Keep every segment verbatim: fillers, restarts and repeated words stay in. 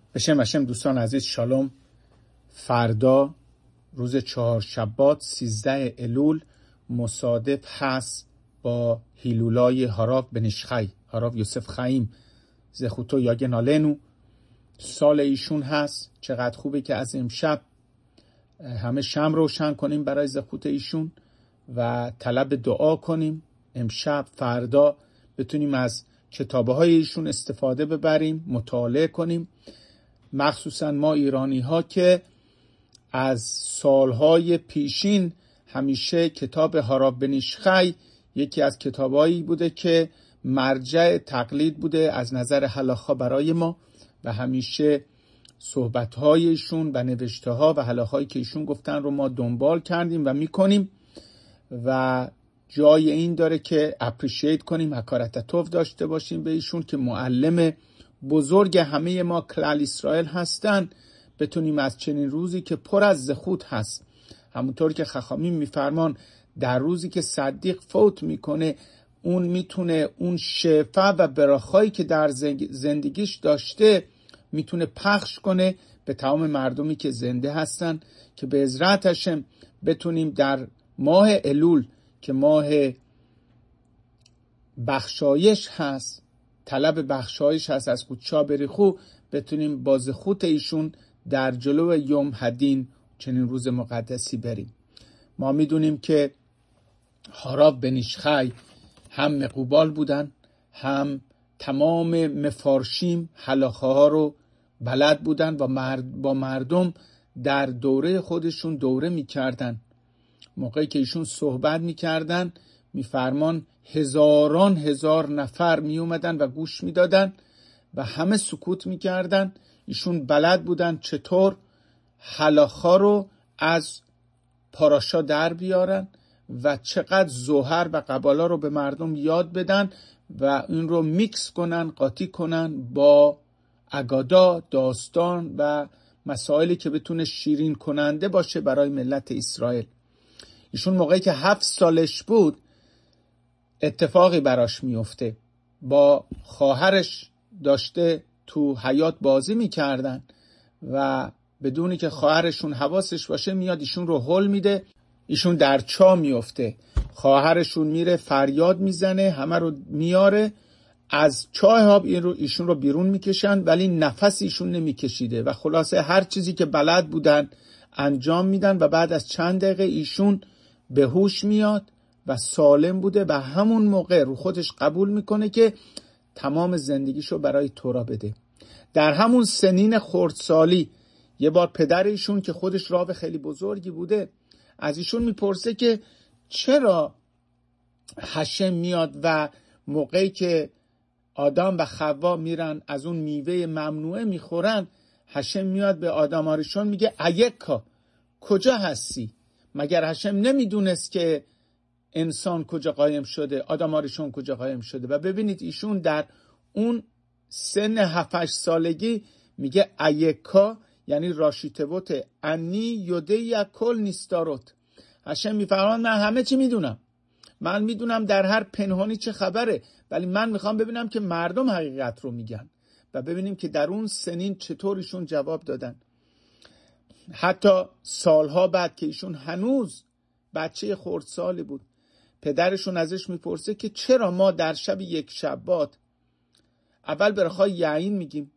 بشم بشم دوستان عزیز، شالوم. فردا روز چهار شبات سیزده الول مصادف هست با هیلولای هاراو بنیشخی، هاراو یوسف خیم زخوتو یاگن آلنو. سال ایشون هست. چقدر خوبه که از امشب همه شمع روشن کنیم برای زخوت ایشون و طلب دعا کنیم. امشب فردا بتونیم از کتابه های ایشون استفاده ببریم، مطالعه کنیم، مخصوصا ما ایرانی ها که از سالهای پیشین همیشه کتاب هاراو بنیشخی یکی از کتابایی بوده که مرجع تقلید بوده از نظر هلاخا برای ما و همیشه صحبت‌های ایشون و نوشته‌ها و هلاخایی که ایشون گفتن رو ما دنبال کردیم و می‌کنیم و جای این داره که اپریشیت کنیم، حکارت توف داشته باشیم به ایشون که معلم بزرگ همه ما کلال اسرائیل هستن. بتونیم از چنین روزی که پر از زخوت هست، همونطور که خخامیم میفرمان در روزی که صدیق فوت میکنه اون میتونه اون شفا و برخایی که در زندگیش داشته میتونه پخش کنه به تمام مردمی که زنده هستن، که به عزت هشم بتونیم در ماه الول که ماه بخشایش هست، طلب بخشایش هست از قدشا بریخو، بتونیم با زخوت ایشون در جلو یوم هدین چنین روز مقدسی بریم. ما میدونیم که هاراو بنیشخی هم مقوبال بودن، هم تمام مفارشیم هلاخه ها رو بلد بودن و مرد با مردم در دوره خودشون دوره میکردن. موقعی که ایشون صحبت میکردن میفرمان هزاران هزار نفر میومدن و گوش میدادن و همه سکوت میکردن. ایشون بلد بودن چطور هلاخا رو از پاراشا در بیارن و چقدر ظهر و قبالا رو به مردم یاد بدن و این رو میکس کنن، قاطی کنن با اگادا، داستان و مسائلی که بتونه شیرین کننده باشه برای ملت اسرائیل. ایشون موقعی که هفت سالش بود اتفاقی براش میفته. با خواهرش داشته تو حیات بازی میکردن و بدونی که خواهرشون حواسش باشه میاد ایشون رو هل میده، ایشون در چاه میفته. خواهرشون میره فریاد میزنه، همه رو میاره از چاه آب این رو ایشون رو بیرون میکشن، ولی نفس ایشون نمیکشیده و خلاصه هر چیزی که بلد بودن انجام میدن و بعد از چند دقیقه ایشون به هوش میاد و سالم بوده و همون موقع رو خودش قبول میکنه که تمام زندگیشو برای تورا بده. در همون سنین خردسالی یه بار پدر ایشون که خودش راو خیلی بزرگی بوده از ایشون میپرسه که چرا هشم میاد و موقعی که آدم و حوا میرن از اون میوه ممنوعه میخورن، هشم میاد به آدم آریشون میگه ایکا کجا هستی؟ مگر هشم نمیدونست که انسان کجا قایم شده، آدم آریشون کجا قایم شده؟ و ببینید ایشون در اون سن هفت هشت سالگی میگه ایکا یعنی راشیتوت انی یوده یا کل نیستاروت. هشم میفرمان من همه چی میدونم، من میدونم در هر پنهانی چه خبره، ولی من میخوام ببینم که مردم حقیقت رو میگن. و ببینیم که در اون سنین چطور ایشون جواب دادن. حتی سالها بعد که ایشون هنوز بچه خردسالی بود، پدرشون ازش میپرسه که چرا ما در شب یک شبات اول برخای یعین میگیم،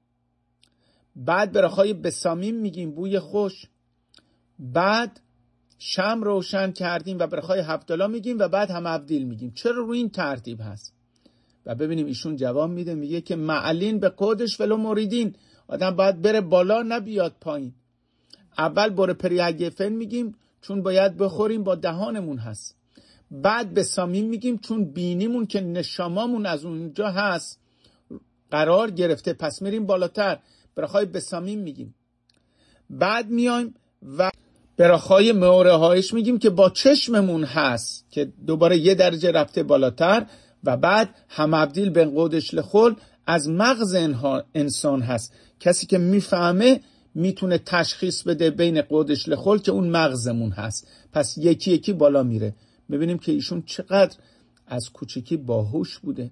بعد برخای بسامیم میگیم بوی خوش، بعد شم روشن کردیم و برخای هفتالا میگیم و بعد هم ابدیل میگیم، چرا روی این ترتیب هست؟ و ببینیم ایشون جواب میده، میگه که معلین به قدش ولو موریدین، آدم باید بره بالا نبیاد پایین. اول بره پریگفن میگیم چون باید بخوریم با دهانمون هست، بعد بسامیم میگیم چون بینیمون که نشامامون از اونجا هست قرار گرفته، پس میریم بالاتر برخای بسامیم میگیم. بعد میایم و برخای موره هایش میگیم که با چشممون هست که دوباره یه درجه رفته بالاتر، و بعد هم ابدیل به قدش لخول از مغز انسان هست. کسی که میفهمه میتونه تشخیص بده بین قدش لخول که اون مغزمون هست، پس یکی یکی بالا میره. ببینیم که ایشون چقدر از کوچکی باهوش بوده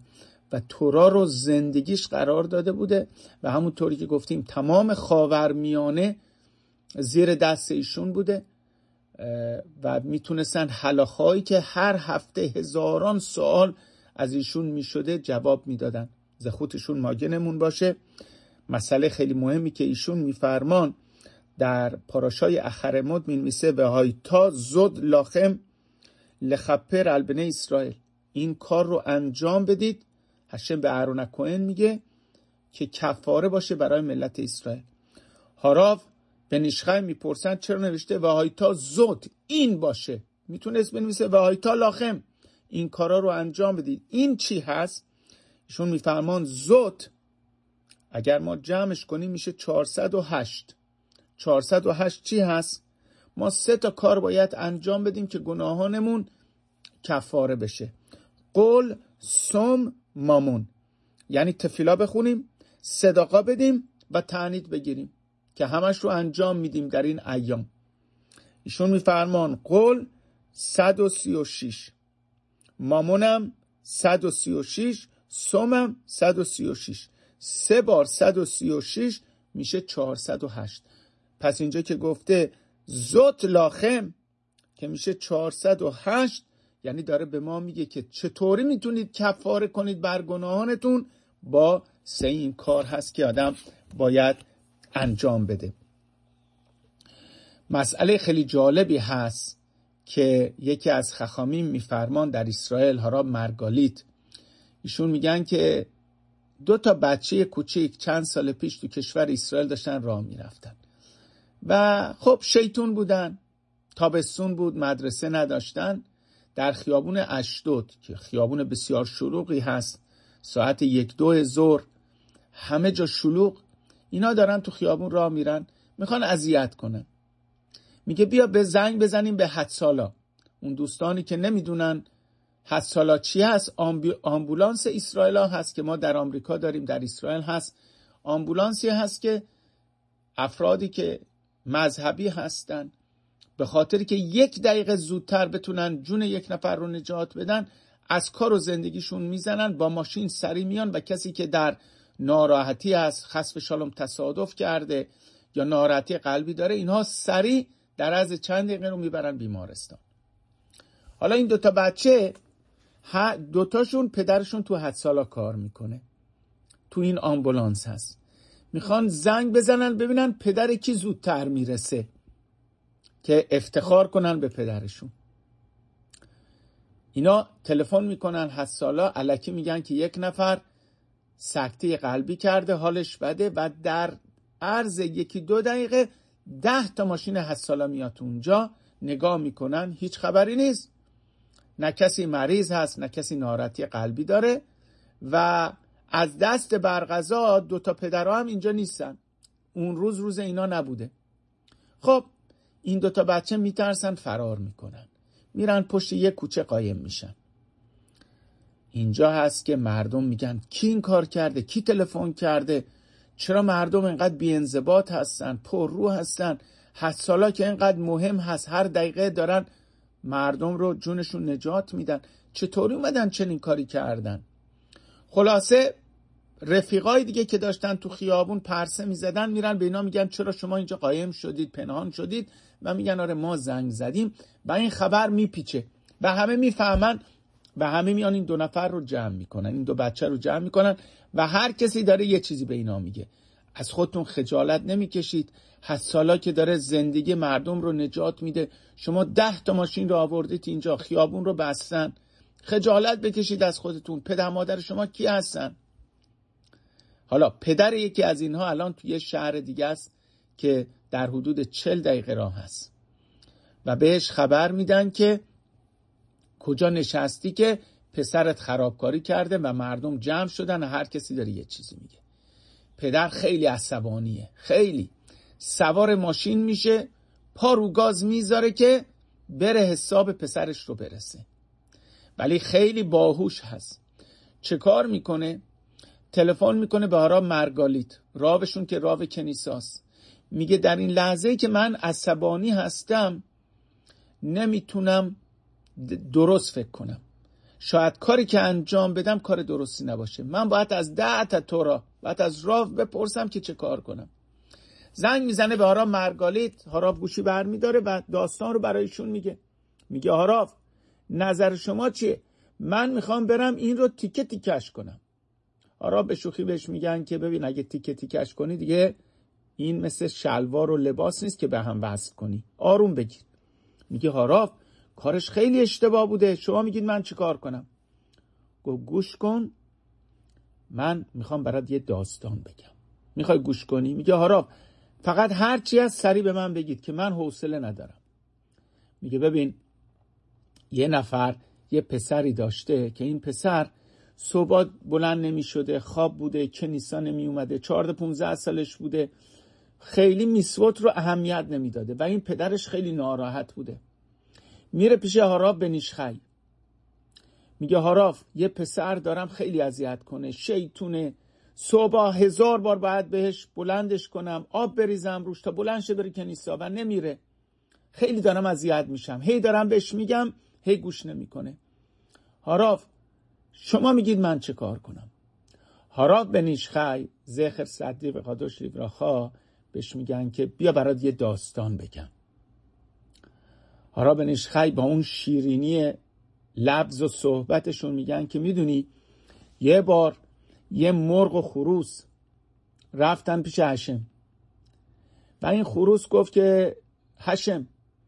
و تورا رو زندگیش قرار داده بوده و همونطوری که گفتیم تمام خاورمیانه زیر دست ایشون بوده و میتونستن حلاخایی که هر هفته هزاران سوال از ایشون میشده جواب میدادن. زخوتشون ماگه نمون باشه. مسئله خیلی مهمی که ایشون میفرمان در پاراشای اخرموت مینویسه و هایتا زد لاخم لخپر البنه اسرائیل، این کار رو انجام بدید. هشم به اهرون کوهن میگه که کفاره باشه برای ملت اسرائیل. هاراو به نیشخای میپرسن چرا نوشته و هایتا زد، این باشه. میتونست بنویسه و هایتا لاخم، این کارا رو انجام بدید. این چی هست؟ ایشون میفرمان زد اگر ما جمعش کنیم میشه چهارصد و هشت. چهارصد و هشت چی هست؟ ما سه تا کار باید انجام بدیم که گناهانمون کفاره بشه. قول، سوم، مامون، یعنی تفیلا بخونیم، صدقه بدیم و تعنید بگیریم که همش رو انجام میدیم در این ایام. ایشون میفرمان قول صد و سی و شش، مامونم صد و سی و شش، سومم صد و سی و شش. سه بار صد و سی و شش میشه چهارصد و هشت. پس اینجا که گفته زوت لاخم که میشه چهارصد و هشت، یعنی داره به ما میگه که چطوری میتونید کفاره کنید بر گناهانتون. با سه این کار هست که آدم باید انجام بده. مسئله خیلی جالبی هست که یکی از خخامیم میفرمان در اسرائیل، هاراب مرگالیت، ایشون میگن که دو تا بچه کوچیک چند سال پیش تو کشور اسرائیل داشتن راه میرفتن و خب شیطون بودن، تابستون بود، مدرسه نداشتن. در خیابون اشدود که خیابون بسیار شلوغی هست، ساعت یک دو ظهر همه جا شلوغ، اینا دارن تو خیابون راه میرن، میخوان اذیت کنن. میگه بیا به زنگ بزنیم به حدسالا. اون دوستانی که نمیدونن حدسالا چی هست، آمبولانس اسرائیل هست که ما در آمریکا داریم، در اسرائیل هست. آمبولانسی هست که افرادی که مذهبی هستن به خاطری که یک دقیقه زودتر بتونن جون یک نفر رو نجات بدن، از کار و زندگیشون میزنن، با ماشین سری میان و کسی که در ناراحتی هست، خسف شالم تصادف کرده یا ناراحتی قلبی داره، اینها سری در از چند دقیقه رو میبرن بیمارستان. حالا این دوتا بچه، دوتاشون پدرشون تو حدسالا کار میکنه، تو این آمبولانس هست، میخوان زنگ بزنن ببینن پدر کی زودتر میرسه که افتخار کنن به پدرشون. اینا تلفن میکنن حدسالا، الکی میگن که یک نفر سکته قلبی کرده، حالش بده و در عرض یکی دو دقیقه ده تا ماشین حدسالا میاد اونجا، نگاه میکنن هیچ خبری نیست، نه کسی مریض هست نه کسی ناراحتی قلبی داره و از دست برقضا دو تا پدرها هم اینجا نیستن، اون روز روز اینا نبوده. خب این دو تا بچه میترسن، فرار میکنن، میرن پشت یک کوچه قایم میشن. اینجا هست که مردم میگن کی این کار کرده، کی تلفن کرده، چرا مردم اینقدر بی‌انضباط هستن، پر رو هستن، حدسالا که اینقدر مهم هست هر دقیقه دارن مردم رو جونشون نجات میدن، چطوری اومدن چنین کاری کردن؟ خلاصه رفیقای دیگه که داشتن تو خیابون پرسه میزدن میرن به اینا میگن چرا شما اینجا قایم شدید، پنهان شدید؟ و میگن آره ما زنگ زدیم و این خبر میپیچه و همه میفهمن و همه میان این دو نفر رو جمع میکنن، این دو بچه رو جمع میکنن و هر کسی داره یه چیزی به اینا میگه. از خودتون خجالت نمیکشید؟ حدسالا که داره زندگی مردم رو نجات میده، شما ده تا ماشین رو آوردید اینجا، خیابون رو بستن، خجالت بکشید از خودتون. پدر مادر شما کی هستن؟ حالا پدر یکی از اینها الان توی شهر دیگه است که در حدود چهل دقیقه راه هست و بهش خبر میدن که کجا نشستی که پسرت خرابکاری کرده و مردم جمع شدن و هر کسی داره یه چیزی میگه. پدر خیلی عصبانیه، خیلی سوار ماشین میشه، پا رو گاز میذاره که بره حساب پسرش رو برسه، ولی خیلی باهوش هست. چه کار میکنه؟ تلفن میکنه به هاراب مرگالیت، راوشون که راو کنیساست، میگه در این لحظه که من عصبانی هستم نمیتونم درست فکر کنم، شاید کاری که انجام بدم کار درستی نباشه. من باید از ده تا تورا باید از راو بپرسم که چه کار کنم. زنگ میزنه به هاراو مارگالیت. هاراو گوشی برمیداره و داستان رو برایشون میگه. میگه هاراو نظر شما چیه؟ من میخوام برم این رو تیکه تیکش کنم. هاراو به شوخی بهش میگن که ببین اگه تیکه تیکش کنی دیگه این مثل شلوار و لباس نیست که به هم وصل کنی، آروم بگیر. میگه هاراو کارش خیلی اشتباه بوده، شما میگید من چی کار کنم؟ گفت گوش کن، من میخوام برات یه داستان بگم. میخوای گوش کنی؟ میگه هاراو فقط هر چی از سری به من بگید که من حوصله ندارم. میگه ببین یه نفر یه پسری داشته که این پسر صبح بلند نمی شده، خواب بوده، کنیسا نمی اومده، چهارده پونزده سالش بوده، خیلی میسوت رو اهمیت نمی داده و این پدرش خیلی ناراحت بوده. میره پیش هاراو بنیشخی. میگه هاراو یه پسر دارم خیلی اذیت کنه، شیطونه، صبح هزار بار باید بهش بلندش کنم، آب بریزم روش تا بلند شه بره کنیسا و نمیره، خیلی دارم اذیت میشم، هی دارم بهش میگم هی گوش نمیکنه. هاراو شما میگید من چه کار کنم؟ هاراو بنیشخی زخر صدی و قادش لیبراخا بهش میگن که بیا برات یه داستان بگم. هاراو بنیشخی با اون شیرینی لفظ و صحبتشون میگن که میدونی یه بار یه مرغ و خروس رفتن پیش هشم و این خروس گفت که هشم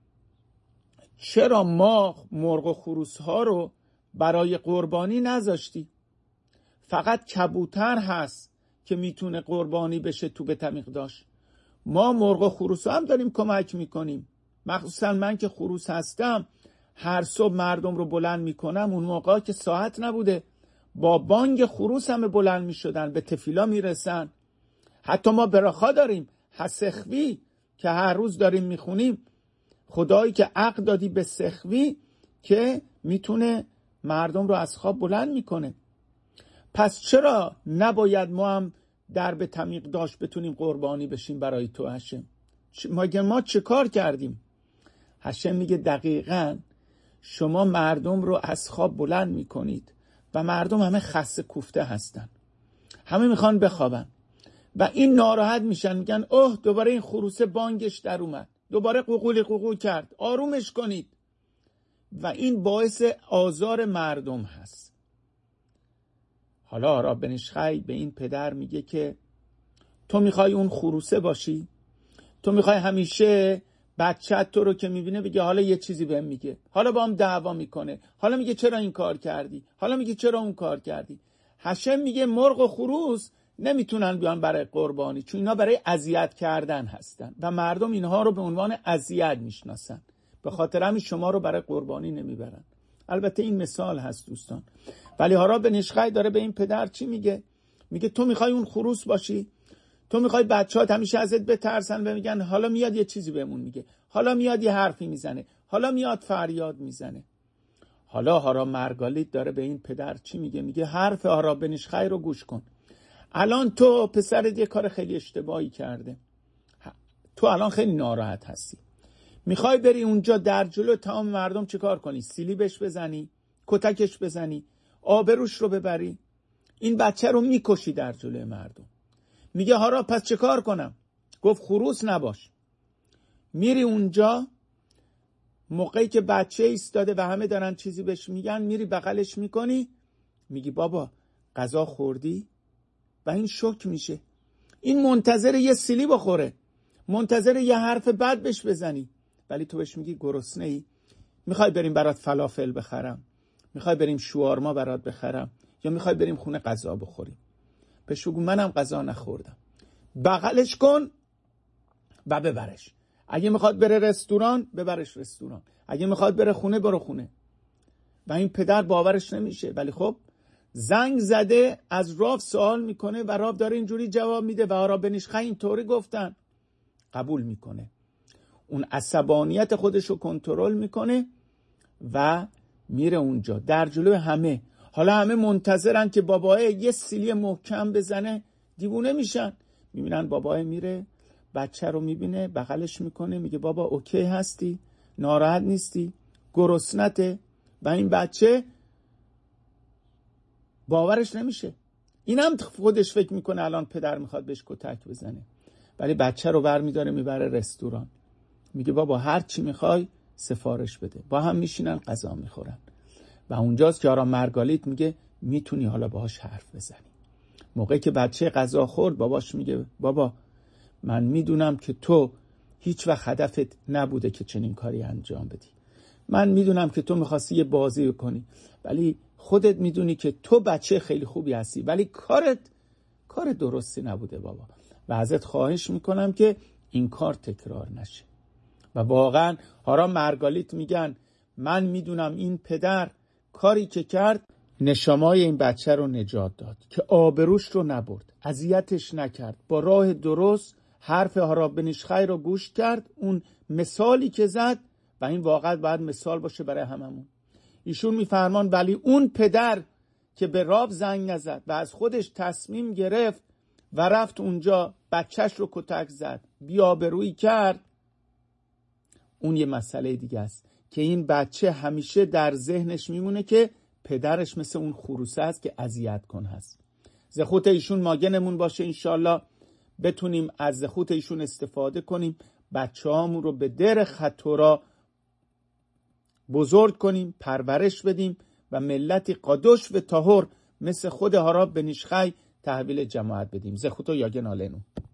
چرا ما مرغ و خروس ها رو برای قربانی نذاشتی؟ فقط کبوتر هست که میتونه قربانی بشه تو به تمیقداش. ما مرغ و خروس هم داریم کمک میکنیم، مخصوصا من که خروس هستم هر صبح مردم رو بلند میکنم. اون موقع که ساعت نبوده با بانگ خروس همه بلند میشدن، به تفیلا میرسن. حتی ما براخا داریم، حسخوی که هر روز داریم میخونیم، خدایی که عقل دادی به سخوی که میتونه مردم رو از خواب بلند میکنه. پس چرا نباید ما هم در به تمیق داشت بتونیم قربانی بشیم برای تو هشم؟ مگه ما چه کار کردیم؟ هشم میگه دقیقاً شما مردم رو از خواب بلند میکنید و مردم همه خسته کوفته هستن، همه میخوان بخوابن و این ناراحت میشن، میگن اوه دوباره این خروسه بانگش در اومد، دوباره قوقولی قوقو کرد، آرومش کنید. و این باعث آزار مردم هست. حالا هاراو بنیشخی به این پدر میگه که تو میخوای اون خروسه باشی؟ تو میخوای همیشه بچت تو رو که میبینه بگه حالا یه چیزی بهم میگه، حالا با هم دعوا میکنه، حالا میگه چرا این کار کردی، حالا میگه چرا اون کار کردی؟ هشم میگه مرغ و خروس نمیتونن بیان برای قربانی، چون اینا برای اذیت کردن هستن و مردم اینها رو به عنوان اذیت میشناسن، به خاطر همین شما رو برای قربانی نمیبرن. البته این مثال هست دوستان. ولی هاراو بنیشخی داره به این پدر چی میگه؟ میگه تو میخوای اون خروس باشی؟ تو میخوای بچه‌هات همیشه ازت بترسن و میگن حالا میاد یه چیزی بهمون میگه، حالا میاد یه حرفی میزنه، حالا میاد فریاد میزنه. حالا هاراو مارگالیت داره به این پدر چی میگه؟ میگه حرف هاراو بنیشخی رو گوش کن. الان تو پسرت یه کار خیلی اشتباهی کرده، تو الان خیلی ناراحت هستی، میخوای بری اونجا در جلو تمام مردم چه کار کنی؟ سیلی بهش بزنی، کتکش بزنی، آبروش رو ببری، این بچه رو میکشی در جلوی مردم. میگه هاراو پس چه کار کنم؟ گفت خروس نباش. میری اونجا موقعی که بچه ایستاده و همه دارن چیزی بهش میگن، میری بغلش میکنی، میگی بابا غذا خوردی؟ و این شوک میشه، این منتظر یه سیلی بخوره، منتظر یه حرف بد بهش بزنی، ولی تو بهش میگی گرسنه ای؟ میخوای بریم برات فلافل بخرم؟ میخوای بریم شوارما برات بخرم؟ یا میخوای بریم خونه غذا بخوریم؟ بهش بگو منم غذا نخوردم. بغلش کن و ببرش. اگه میخواد بره رستوران ببرش رستوران، اگه میخواد بره خونه برو خونه. و این پدر باورش نمیشه، ولی خب زنگ زده از راو سوال میکنه و راو داره اینجوری جواب میده و هاراو بنیشخی اینطوری گفتن، قبول میکنه. اون عصبانیت خودش رو کنترل میکنه و میره اونجا در جلوی همه. حالا همه منتظرن که باباه یه سیلی محکم بزنه، دیوونه میشن. میبینن باباه میره، بچه رو میبینه، بغلش میکنه، میگه بابا اوکی هستی؟ ناراحت نیستی؟ گرسنته؟ و این بچه باورش نمیشه. این هم خودش فکر میکنه الان پدر میخواد بهش کتک بزنه، ولی بچه رو برمیداره میبره رستوران، میگه بابا هر چی میخوای سفارش بده. با هم میشینن غذا میخورن و اونجاست که آرام مارگاریت میگه میتونی حالا باهاش حرف بزنی. موقعی که بچه غذا خورد باباش میگه بابا من میدونم که تو هیچ وقت هدفت نبوده که چنین کاری انجام بدی. من میدونم که تو میخواستی یه بازی بکنی، ولی خودت میدونی که تو بچه خیلی خوبی هستی، ولی کارت کار درستی نبوده بابا و ازت خواهش میکنم که این کار تکرار نشه. و واقعا آرام مارگاریت میگن من میدونم این پدر کاری که کرد نشامای این بچه رو نجات داد، که آبروش رو نبرد، اذیتش نکرد، با راه درست حرف آرام بنیشخی رو گوش کرد، اون مثالی که زد و این واقعا باید مثال باشه برای هممون. ایشون میفرمان ولی اون پدر که به راب زنگ نزد و از خودش تصمیم گرفت و رفت اونجا بچهش رو کتک زد، بی‌آبرویی کرد، اون یه مسئله دیگه است که این بچه همیشه در ذهنش میمونه که پدرش مثل اون خروسه است که اذیت کن هست. زخوت ایشون ماگنمون باشه، انشالله بتونیم از زخوت ایشون استفاده کنیم، بچه هامون رو به در خطورا بزرگ کنیم، پرورش بدیم و ملتی قادش و طاهر مثل خود آرام بنیشخی تحویل جماعت بدیم. زخوتو یاگن آلنو.